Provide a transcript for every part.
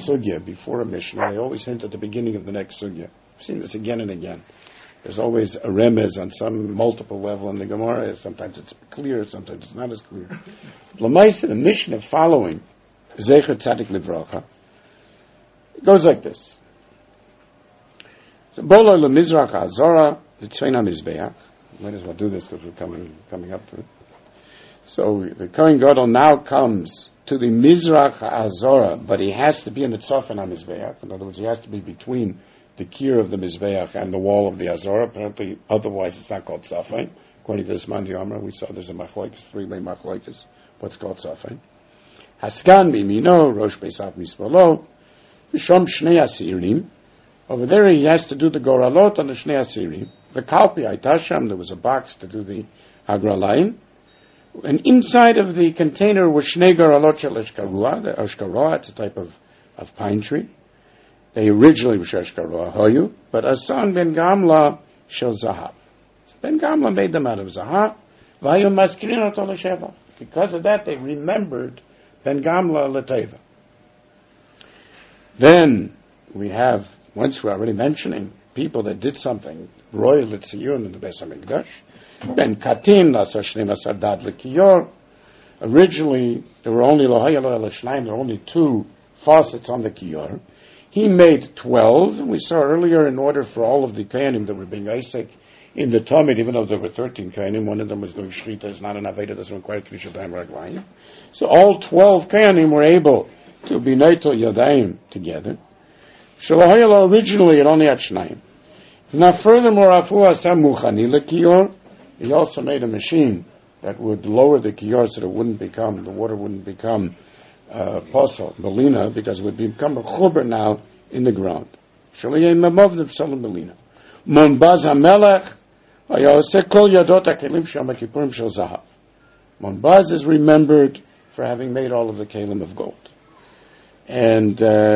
sugya before a Mishnah, they always hint at the beginning of the next sugya. I've seen this again and again. There's always a remez on some multiple level in the Gemara. Sometimes it's clear, sometimes it's not as clear. L'maisa, the Mishnah following Zecher Tzadik Livracha, it goes like this. So, Bolo leMizrach Azora, the Tzveina Mizbeach. Might as well do this because we're coming up to it. So the Kohen Gadol now comes to the Mizrach Azora, but he has to be in the Tzofan HaMizbeach. In other words, he has to be between the kier of the Mizbeach and the wall of the Azora. Apparently, otherwise it's not called Tzofan. According to this Mandi Amra, we saw there's a machlokes, three-way machlokes, what's called Tzofan. Haskan Mimino, Rosh Beisav Mispolo, V'shom Shnei Asirim. Over there he has to do the Goralot on the Shnei Asirim. The Kalpi Aitasham, there was a box to do the Hagralayim. And inside of the container was Shnei Goralot Shel Eshkarua, the Eshkarua, it's a type of pine tree. They originally were Eshkarua Hoyu, but Asan Ben Gamla Shel Zahav. Ben Gamla made them out of Zahav. Vayu Maskirin Oto L'Sheva. Because of that, they remembered Ben Gamla L'Teva. Then we have, once we're already mentioning people that did something, Roy Litziyun in the Beis HaMikdash, Ben Katin, Asar Shneim Asar Dad L'Kiyor. Originally, there were only Lohaya Lo Elashnaim, there were only 2 faucets on the Kiyor. He made 12, and we saw earlier, in order for all of the Kohanim that were being Isaac in the Talmud, even though there were 13 Kohanim, one of them was doing Shrita, it's not an Aveda, doesn't require Kedusha Daim Raglayim. So all 12 Kohanim were able to be Neitel Yadayim together. Shalahayala originally it only had Shnayim. Now furthermore, Afu Asam Muchani L'Kiyor, he also made a machine that would lower the Kiyor so that the water wouldn't become Posel, Melina, because it would become a Chuber now in the ground. Shaliyah Mamavnev Salam Melina. Monbaz HaMelech, Ayoseh Kol Yadot HaKelim Shama Kippurim Shel Zahav. Monbaz is remembered for having made all of the Kelim of gold. And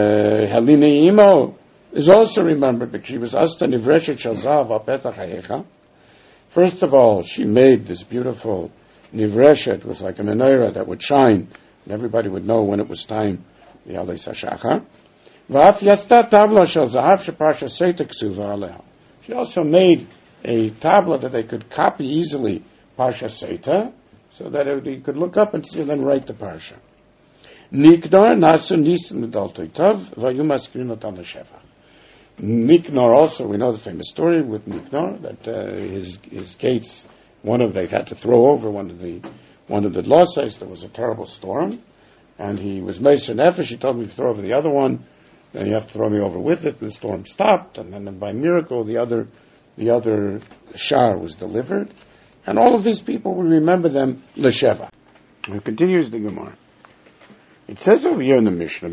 Halina Imo is also remembered because she was Asta Nivreshet Shel Zahav Apetach HaYecha. First of all, she made this beautiful Nivreshet with like a menorah that would shine, and everybody would know when it was time, the Alei Sashachar. V'af Yasta Tabla Shel Zahav Shepasha Seita Ksuva Aleha. She also made a tablet that they could copy easily, Parsha Seita, so that you could look up and see and then write the Parsha. Niknar Nasu Nisim Medaltoitav Vayu Maskrinot Al Sheva. Niknar also, we know the famous story with Niknar that his gates, they had to throw over one of the losses. There was a terrible storm, and he was Meiser Nefesh. He told me to throw over the other one. Then you have to throw me over with it. The storm stopped, and then by miracle, the other shar was delivered. And all of these people, we remember them l'sheva. It continues the Gemara. It says over here in the Mishnah,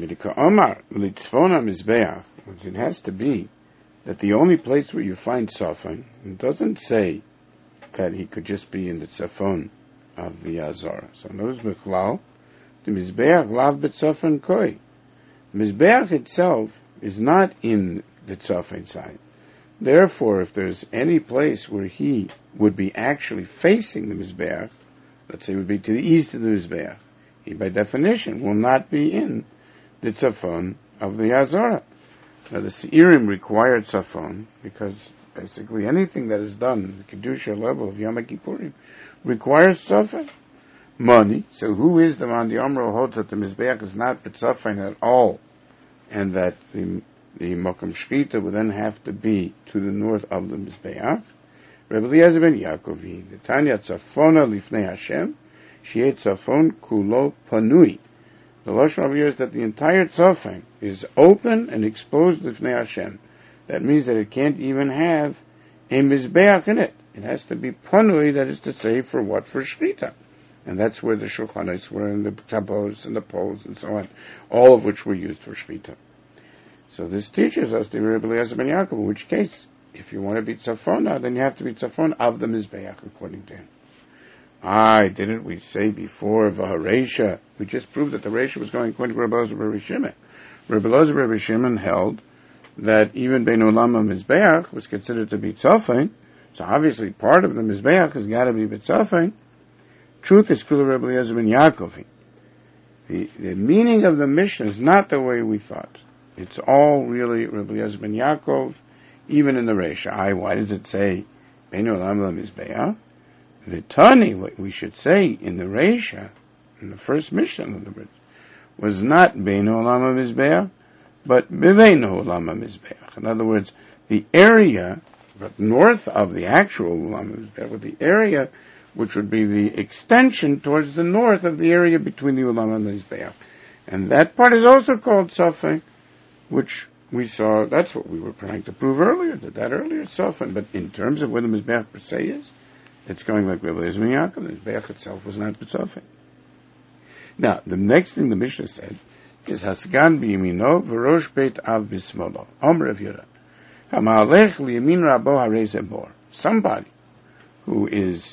it has to be that the only place where you find Tzafon, it doesn't say that he could just be in the Tzafon of the Azara. So notice Michlal, the Mizbeach lav b'Tzafon koi. Mizbeach itself is not in the Tzafon side. Therefore, if there's any place where he would be actually facing the Mizbeach, let's say it would be to the east of the Mizbeach, he by definition will not be in the Tzafon of the Azara. Now the Seirim required Tzafon because basically anything that is done at the Kedusha level of Yom Kippurim requires Tzafon. Money. So who is the man? The Amro holds that the Mizbeach is not B'Tzafon at all, and that the Mokum Shchita would then have to be to the north of the Mizbeach. Rebbe Eliezer ben Yaakovi, the Tanya Tzafona Lifnei Hashem, Shi'et Tzafon Kulo Panui. The Lashon over here is that the entire Tzafon is open and exposed Lifnei Hashem. That means that it can't even have a Mizbeach in it. It has to be Panui, that is to say, for what? For Shchita. And that's where the Shulchanos were, and the Tabos and the poles and so on, all of which were used for Shchita. So this teaches us the Rebbe Eliezer ben Yaakov, in which case, if you want to be Tzafona, then you have to be Tzafon of the Mizbeach, according to him. Didn't we say before, Vaharesha, we just proved that the Resha was going according to Rebbe Eliezer ben Shimon. Rebbe Eliezer ben Shimon held that even Bein Olam Mizbeach was considered to be Tzafon, so obviously part of the Mizbeach has got to be B'Tzafon. Truth is Kula Rebbe Eliezer ben Yaakov. The meaning of the Mishnah is not the way we thought. It's all really Rabbi Eliezer ben Yaakov, even in the Reisha. Why does it say Beinu Olam LaMizbeach? The Tani, what we should say in the Reisha, in the first Mishnah, in other words, was not Beinu Olam LaMizbeach, but Beveinu Olam LaMizbeach. In other words, the area but north of the actual Olam LaMizbeach, with the area which would be the extension towards the north of the area between the Olam and the Mizbeach. And that part is also called Safek, which we saw, that's what we were trying to prove earlier, that earlier Safek. But in terms of where the Mizbeach per se is, it's going like Rabbi Eliezer ben Yaakov. The Mizbeach itself was not Safek. Now, the next thing the Mishnah said is Hasgan b'yamino v'rosh beit av b'smolo. Omer Rav Yehuda. Ha'ma'alech liyamin rabo harei zebor. Somebody who is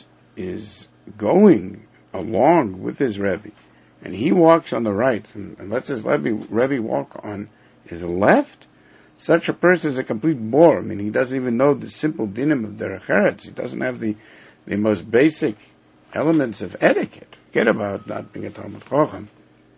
going along with his Rebbe, and he walks on the right, and lets his Rebbe walk on his left, such a person is a complete bore. I mean, he doesn't even know the simple dinim of derech eretz. He doesn't have the most basic elements of etiquette. Forget about not being a Talmud Chacham.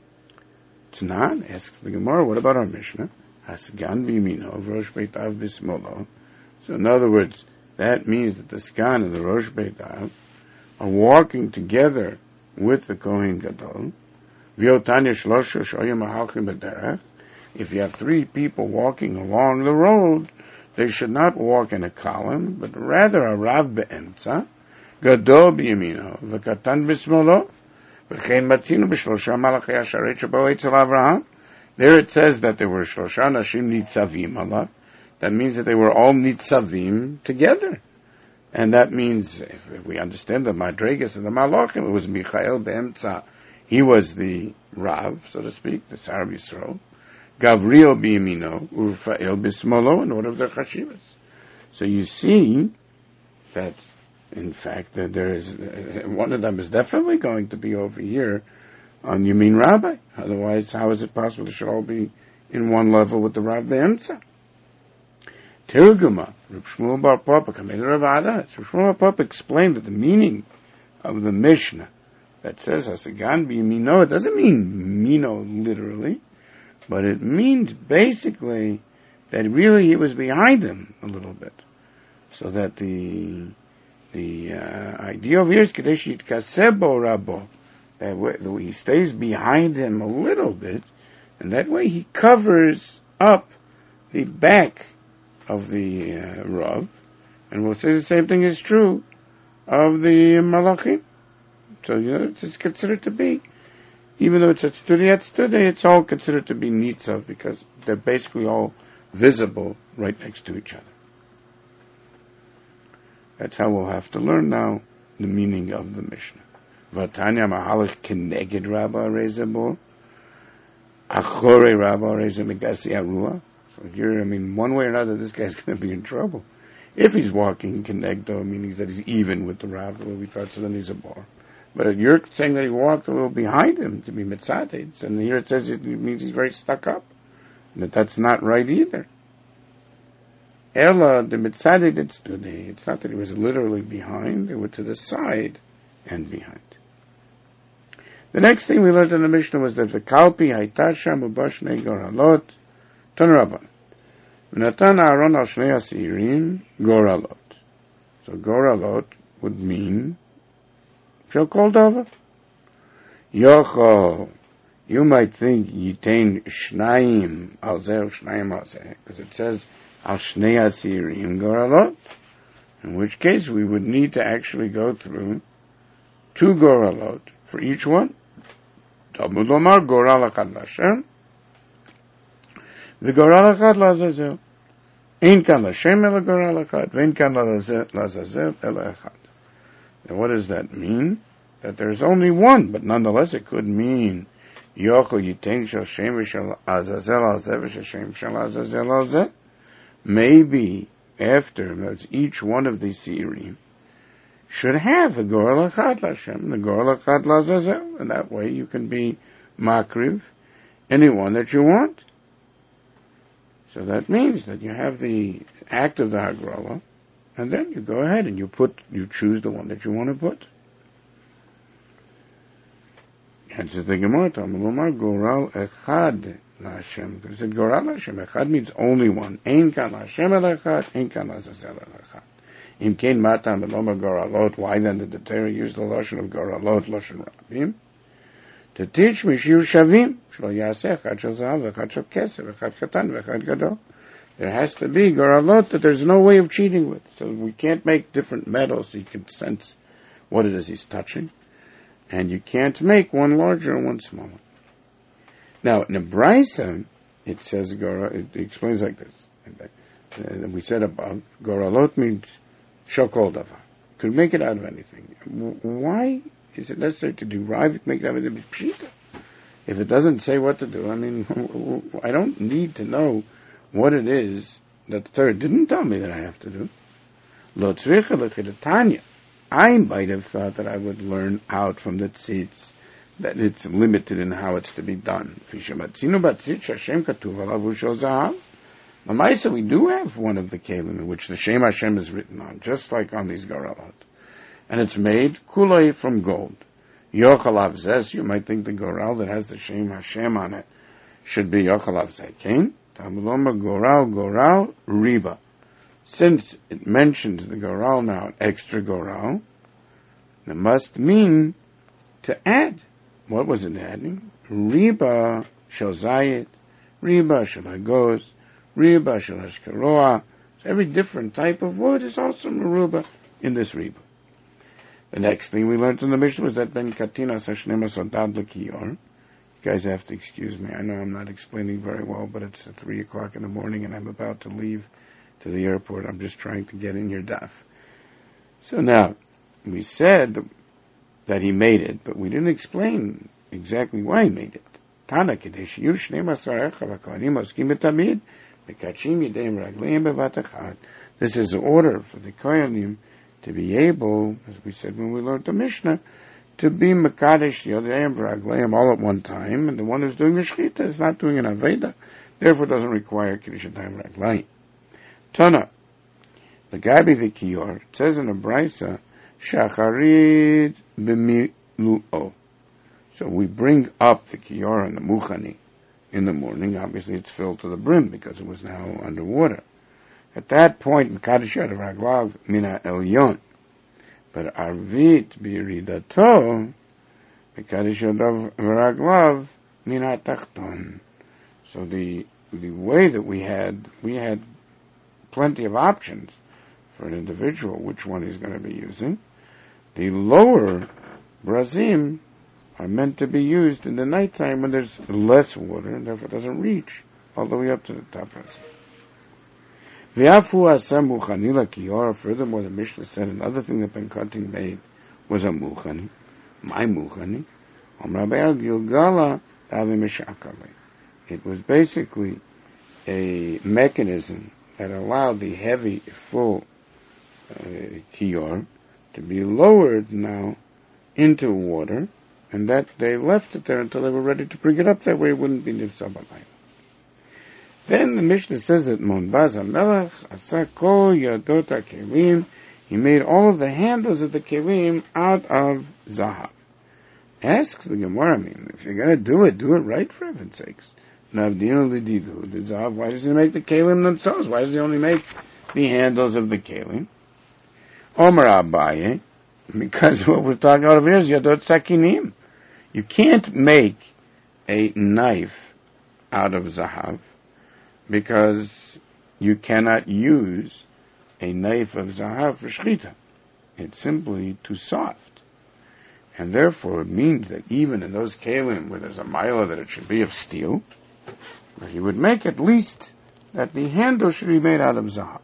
Tanan asks the Gemara, what about our Mishnah? Hasgan b'yamino v'rosh beit av b'smolo. So in other words, that means that the Sgan and the Rosh Beit Av are walking together with the Kohen Gadol. V'yotanya shlosha shoyim ahalchim b'derech. If you have three people walking along the road, they should not walk in a column, but rather a Rav be'emtza, Gadol b'yamino, v'katan b'smolo, v'chein matzinu b'shlosha malachei asharet shabo etzel Avraham. There it says that there were shlosha nashim nitzavim alav. That means that they were all nitzavim together. And that means, if we understand the Madregas and the Malachim, it was Michael be'emtza. He was the Rav, so to speak, the Sar Yisrael. Gavriel b'yamino, Urfael b'smolo, in order of their chashivas. So you see that, in fact, that there is, one of them is definitely going to be over here on Yamin Rabbi. Otherwise, how is it possible they should all be in one level with the Rav be'emtza? Tirguma, Reb Shmuel bar Papa, Kamei Rav Adas. Reb Shmuel bar Papa explained that the meaning of the Mishnah that says Hasagan b'yamino, it doesn't mean mino literally, but it means basically that really he was behind him a little bit, so that the idea of here is Kadesh Yitkasebo Rabo, that he stays behind him a little bit, and that way he covers up the back of the Rav, and we'll say the same thing is true of the Malachim. So, it's considered to be, even though it's a Tzedei, it's all considered to be Nitzav, because they're basically all visible right next to each other. That's how we'll have to learn now the meaning of the Mishnah. Vatanya Mahalach Keneged Rabba Rezebor, Achore Rabba Rezemegasi Arua. So here, one way or another, this guy's going to be in trouble. If he's walking Kenegdo, meaning that he's even with the Rav, the way we thought, so then he's a bar. But you're saying that he walked a little behind him to be mitzadid, and here it says it means he's very stuck up. And that's not right either. Ella, the mitzadid, it's not that he was literally behind, they were to the side and behind. The next thing we learned in the Mishnah was that v'kalpi haitasha mubashne goralot tanraban. V'natan Aaron al shnei asirim goralot. So goralot would mean shall called over. Yochol, you might think yitain shnayim al zeh shnayim al zeh, because it says al shnei asirim goralot, in which case we would need to actually go through 2 goralot for each one. Talmud Lomar goral echad l'Hashem, v'goral echad l'Azazel. Ein kan l'Hashem ela goral echad, v'ein kan l'Azazel ela echad. Now what does that mean? That there's only one, but nonetheless it could mean Yochel Yitain Shel Shem V'Shel Azazel Al Zeh V'Shel Shem Shel Azazel Al Zeh. Maybe after each one of these Sirim should have a Goral Echad L'Hashem, the Goral Echad L'Azazel, and that way you can be Makriv, anyone that you want. So that means that you have the act of the Hagrala, and then you go ahead and you choose the one that you want to put. Answers the Gemara, Goral Echad LaHashem. Because it said Goral LaHashem. Echad means only one. Ein kan LaHashem el Echad, ein kan LaZazel el Echad. Im kein matam beloma Goralot. Why then did the Torah use the Lashon of Goralot, Lashon Rabim? To teach me Shiu Shavim. Shlo Yaseh Echad Shel Zahav, Echad Shel Kesef, Echad Katan, Echad Gadol. There has to be Goralot that there's no way of cheating with. So we can't make different metals so you can sense what it is he's touching. And you can't make one larger and one smaller. Now, in the Brisa, it says, it explains like this. We said above, Goralot means shokol davar. Could make it out of anything. Why is it necessary to derive it, make it out of anything? Pshita. If it doesn't say what to do, I mean, I don't need to know what it is that the Torah didn't tell me that I have to do. Lo tzricha l'chidatanya. I might have thought that I would learn out from the tzitz that it's limited in how it's to be done. Lamaisa, we do have one of the kelim in which the Shem Hashem is written on, just like on these Goralot. And it's made kulei from gold. Yochalav zes, you might think the Goral that has the Shem Hashem on it should be Yochalav zekein. Tamuloma Goral riba. Since it mentions the Goral now, extra Goral, it must mean to add. What was it adding? Riba shel zayit, riba shel hagos, riba shel hashkaroa. So every different type of wood is also meruba in this riba. The next thing we learned in the Mishnah was that ben katina sashnemas odad l'kiyor. You guys have to excuse me. I know I'm not explaining very well, but it's at 3 o'clock in the morning and I'm about to leave to the airport. I'm just trying to get in your daf. So now, we said that he made it, but we didn't explain exactly why he made it. Tana kedesh yush nemasar echa v'kohanim oskim b'tamid v'kachim yedayim ragleim bevat echad. This is the order for the kohanim to be able, as we said when we learned the Mishnah, to be mekadesh yedayim ragleim all at one time, and the one who's doing the shechita is not doing an aveda, therefore doesn't require kiddush yedayim ragleim. Tana, the Gabi the Kiyor, it says in the Brisa, Shacharit b'milu'o. So we bring up the Kiyor and the Muchani in the morning. Obviously it's filled to the brim because it was now underwater. At that point, Mekadesh Yad Raglav mina elyon. But Arvit b'iridato, Mekadesh Yad Raglav mina tachton. So the way that we had plenty of options for an individual, which one he's going to be using. The lower brazim are meant to be used in the nighttime when there's less water, and therefore it doesn't reach all the way up to the top brazim. Furthermore, the Mishnah said another thing that Ben Katin made was a muchani. My muchani. It was basically a mechanism that allowed the heavy, full kiyor to be lowered now into water, and that they left it there until they were ready to bring it up. That way it wouldn't be nifsa b'mayim. Then the Mishnah says that Monbaz HaMelech asa kol yadot HaKelim, he made all of the handles of the kelim out of zahav. Asks the Gemara, if you're going to do it right for heaven's sakes. Why does he make the kelim themselves? Why does he only make the handles of the kelim? Omer Abaye, because what we're talking about over here is yadot sakinim. You can't make a knife out of zahav because you cannot use a knife of zahav for shchita. It's simply too soft. And therefore it means that even in those kelim where there's a mila that it should be of steel, he would make at least that the handle should be made out of zahav.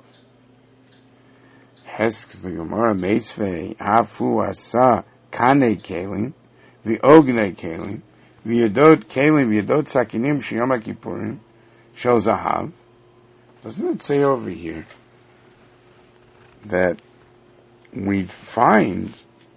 Asks the Gemara, Meisvei, Hafu Asa, Kane Kelim, the Ogne Kelim, the Yadot Kelim, the Yadot Sakinim, Shiyom Kippurim, Shel Zahav. Doesn't it say over here that we find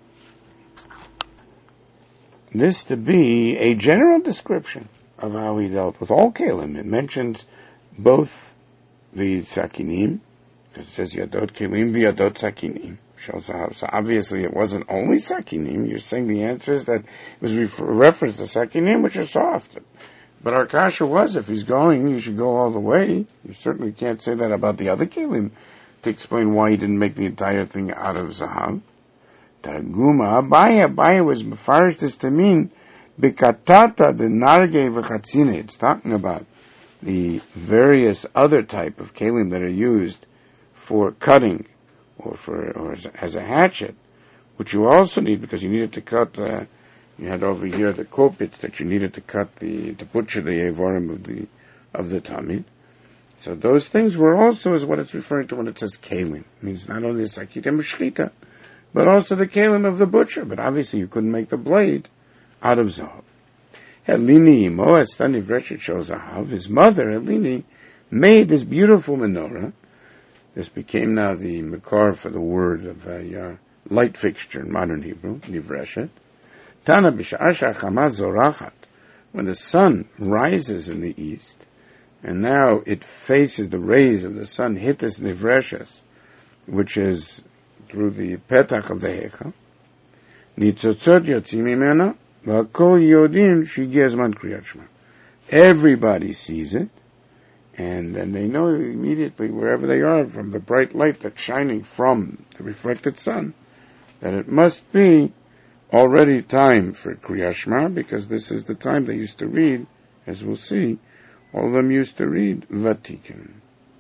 this to be a general description of how he dealt with all kelim? It mentions both the sakinim, because it says yadot kelim v'yadot sakinim, So obviously it wasn't only sakinim. You're saying the answer is that it was reference to sakinim, which are soft. But our kasha was, if he's going, you should go all the way. You certainly can't say that about the other kelim to explain why he didn't make the entire thing out of zahav. Targuma Abaya was mefarish this to mean bikatata the nargei v'chatzine. It's talking about the various other type of kelim that are used for cutting or as a hatchet, which you also need because you needed to cut. You had over here the kopitz that you needed to cut to butcher the evarim of the tamid. So those things were also is what it's referring to when it says kelim. It means not only the sakita mishchita, but also the kelim of the butcher. But obviously you couldn't make the blade out of zahav. Helini imo estani vreshet shel zahav. His mother Helini made this beautiful menorah. This became now the makar for the word of a light fixture in modern Hebrew, nivreshet. Tana b'sha'asha chamaz zorachat. When the sun rises in the east, and now it faces the rays of the sun, hit this nivreshes, which is through the petach of the hecha. Nitzotzot yotzim mimena, v'kol yodin shigia zman kriyat shema. Everybody sees it, and then they know immediately, wherever they are, from the bright light that's shining from the reflected sun, that it must be already time for Kriyat Shema, because this is the time they used to read, as we'll see, all of them used to read Vatikin.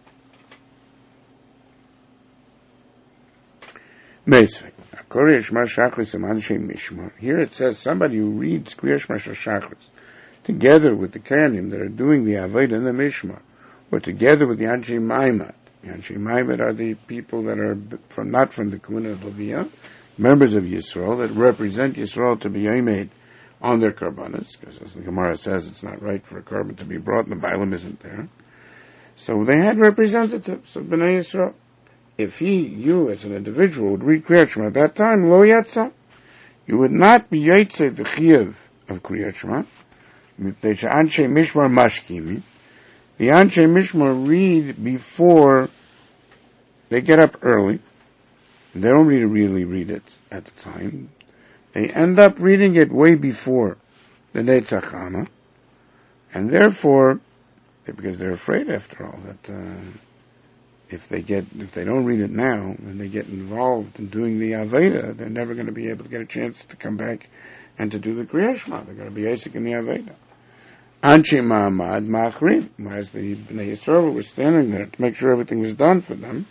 Here it says somebody who reads Kriyat Shema Shachris together with the Kayanim that are doing the Avodah and the Mishmar, or together with the Anshe Maimat. The Anshe Maimat are the people that are not from the Kumuna of Leviah, members of Yisrael that represent Yisrael to be made on their karbanos, because as the Gemara says, it's not right for a carbon to be brought, and the Bailam isn't there. So they had representatives of Bnei Yisrael. If you as an individual would read Kriyat Shema at that time, lo yatsa, you would not be yaitze the chiyuv of Kriyat Shema, mipnei she'anshe mishmar mashkimi. The Anshe Mishmar read before they get up early. They don't really read it at the time. They end up reading it way before the Netzach Hama, and therefore, because they're afraid after all that if they don't read it now and they get involved in doing the Aveda, they're never going to be able to get a chance to come back and to do the Kriyat Shema. They're going to be Isaac in the Aveda. Anshe Ma'amad Ma'achrim, as the Bnei Yisrael were standing there to make sure everything was done for them,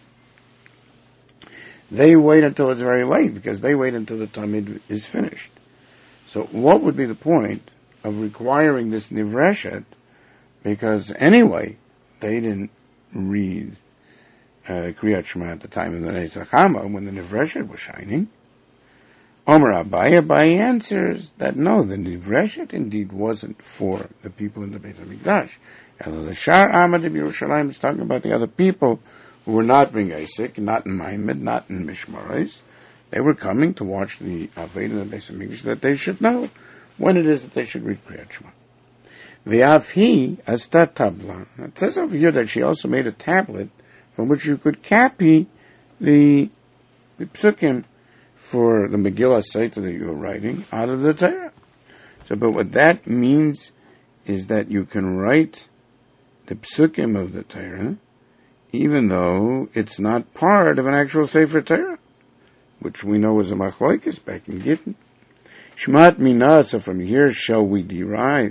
they wait until it's very late, because they wait until the Tamid is finished. So what would be the point of requiring this Nivreshet? Because anyway, they didn't read Kriyat Shema at the time of the Netzach Hama when the Nivreshet was shining. Omer Abaye answers that no, the Nivreshet indeed wasn't for the people in the Beit HaMikdash. The Shar Amad of Yerushalayim is talking about the other people who were not being Isaac, not in Maimed, not in Mishmarais. They were coming to watch the Aved in the Beit HaMikdash, that they should know when it is that they should read Kriyat Shema. V'afhi asta tabla. It says over here that she also made a tablet from which you could copy the psukim for the Megillah Saita that you were writing out of the Torah. So, but what that means is that you can write the psukim of the Torah even though it's not part of an actual Sefer Torah, which we know is a machlokes back in Gittin. Shmat Minah, so from here shall we derive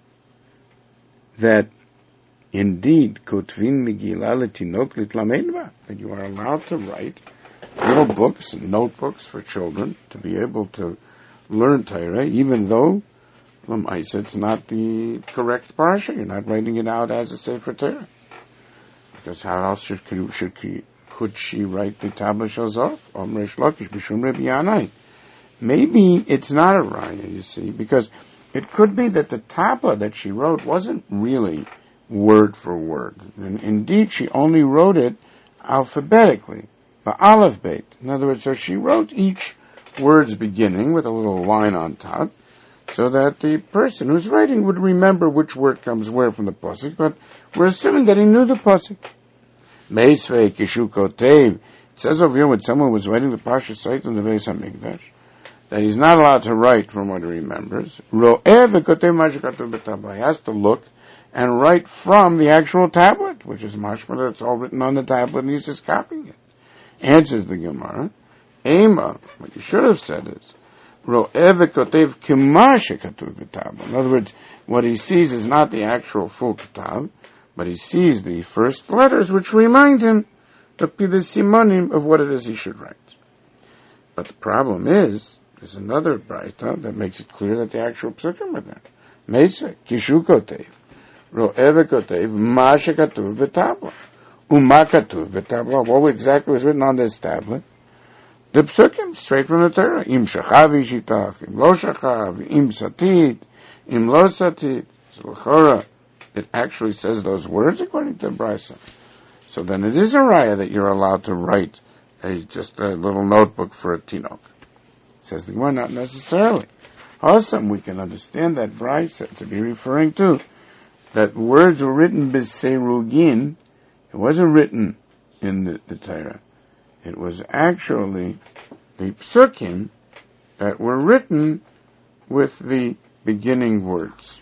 that indeed Kotvin Megillah Letinok Litlamedva, that you are allowed to write little books and notebooks for children to be able to learn Torah, even though it's not the correct parsha. You're not writing it out as a Sefer Torah. Because how else could she write the Tabla Shel Zohar? Omer Shlokish B'Shum Rebbe Yanai. Maybe it's not a raya, you see, because it could be that the Tabla that she wrote wasn't really word for word. And indeed, she only wrote it alphabetically, the Aleph Beit. In other words, so she wrote each word's beginning with a little line on top, so that the person who's writing would remember which word comes where from the pasuk. But we're assuming that he knew the pasuk. Meisvei kishu kotev It says over here when someone was writing the Parsha Sait in the Beis HaMikdash, that he's not allowed to write from what he remembers. He has to look and write from the actual tablet, which is mashma, that's all written on the tablet, and he's just copying it. Answers the Gemara, Ema, what you should have said is, in other words, what he sees is not the actual full kitab, but he sees the first letters which remind him to be the simonim of what it is he should write. But the problem is, there's another braita that makes it clear that the actual psukim are there. Meisa, kishu kotev, ro'eve kotev, ma shekatuv betabla. Uma katuv betabla. What exactly was written on this tablet? The psukim, straight from the Torah. Im shachav yishitach, im lo shachav, im satid, im lo satid. So l'chora, it actually says those words according to the Brisa. So then it is a raya that you're allowed to write just a little notebook for a tinok. Says the Gemara, not necessarily. Awesome, we can understand that Brisa to be referring to that words were written b'seirugin. It wasn't written in the Torah. It was actually the psukim that were written with the beginning words.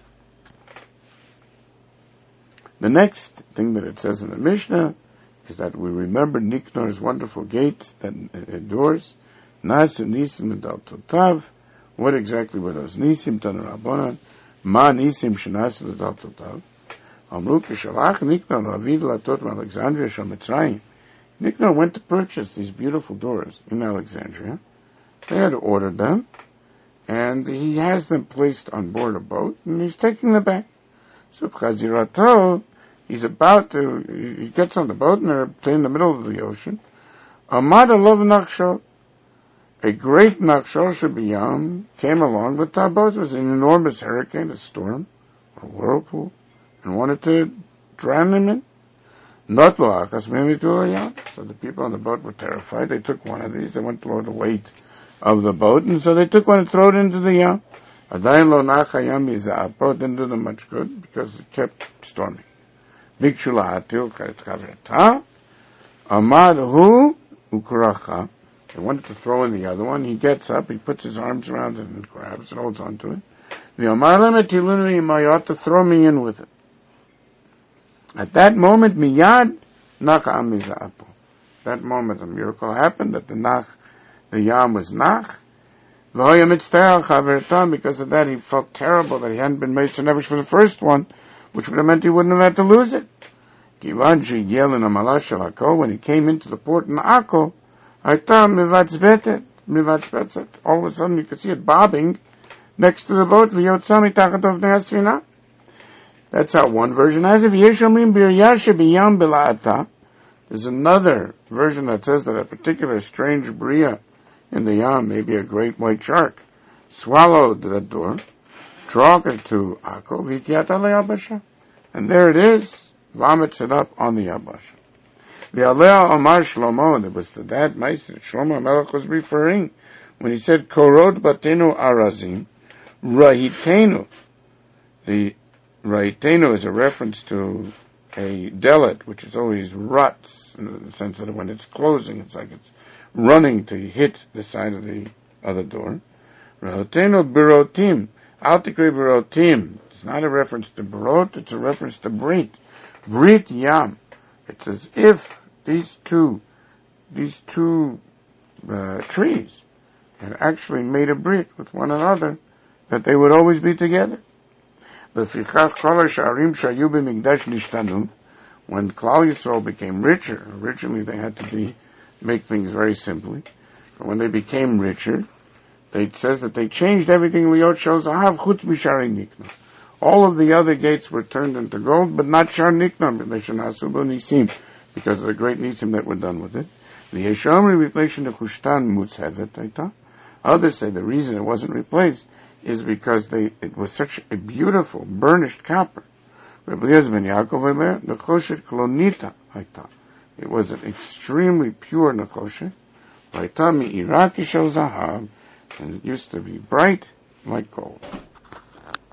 The next thing that it says in the Mishnah is that we remember Niknor's wonderful gates, that doors. Nasu nisim edal totav. What exactly were those nisim? Tanu Rabbanan. Ma nisim shenasu edal totav. Amru kishalach Niknor lavid latot Alexandria shel Mitzrayim. Niknor went to purchase these beautiful doors in Alexandria. They had ordered them, and he has them placed on board a boat, and he's taking them back. So Chazirato, he gets on the boat, and they're in the middle of the ocean. Amad alav nachshol. A great nachshol shebiyam came along, but that boat was an enormous hurricane, a storm, a whirlpool, and wanted to drown him in. So the people on the boat were terrified. They took one of these. They went below the weight of the boat, and so they took one and threw it into the yam. Adayin lo nacha yam yizah. Boat didn't do them much good because it kept storming. Bikshu lahatil chavrata. Amad hu ukuracha. They wanted to throw in the other one. He gets up. He puts his arms around it and grabs it, holds onto it. The amar lemetilunu yimayot to throw me in with it. At that moment, miyad nach amizapo. That moment, a miracle happened that the yam was nach. Because of that, he felt terrible that he hadn't been made nevish for the first one, which would have meant he wouldn't have had to lose it. When he came into the port in Akko, all of a sudden you could see it bobbing next to the boat. That's how one version has it. There's another version that says that a particular strange bria in the yam, maybe a great white shark, swallowed the door, dragged it to Akko, and there it is, vomits it up on the yabasha. The Alea Omar Shlomo, that was to that Meister Shlomo Melech was referring when he said Korod Batenu Arazim Rahitenu. The Rahitenu is a reference to a delet, which is always ruts, in the sense that when it's closing, it's like it's running to hit the side of the other door. Rahitenu Birotim, Altikri Birotim. It's not a reference to Birot, it's a reference to Brit. Brit Yam. It's as if these two trees had actually made a brit with one another, that they would always be together. When Klal Yisrael became richer, originally they had to make things very simply, but when they became richer, it says that they changed everything. Liot Shel Zahav Chutz Mishari Nikna. All of the other gates were turned into gold, but not Shar Nikna, because of the great nisim that were done with it. Others say the reason it wasn't replaced is because it was such a beautiful burnished copper. It was an extremely pure nechoshet, and it used to be bright like gold.